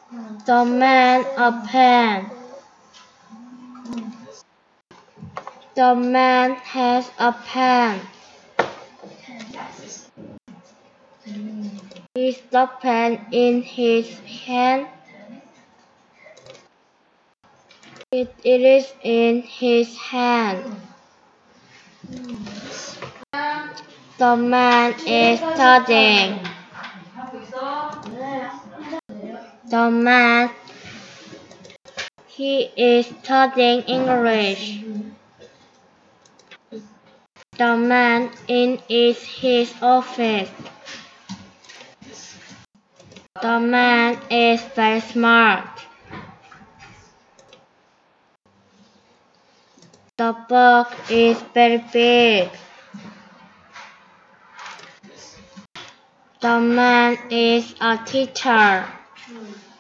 The man a pen. The man has a pen. Is the pen in his hand? It is in his hand. The man is studying. The man, he is studying English. The man is his office. The man is very smart. The book is very big. The man is a teacher.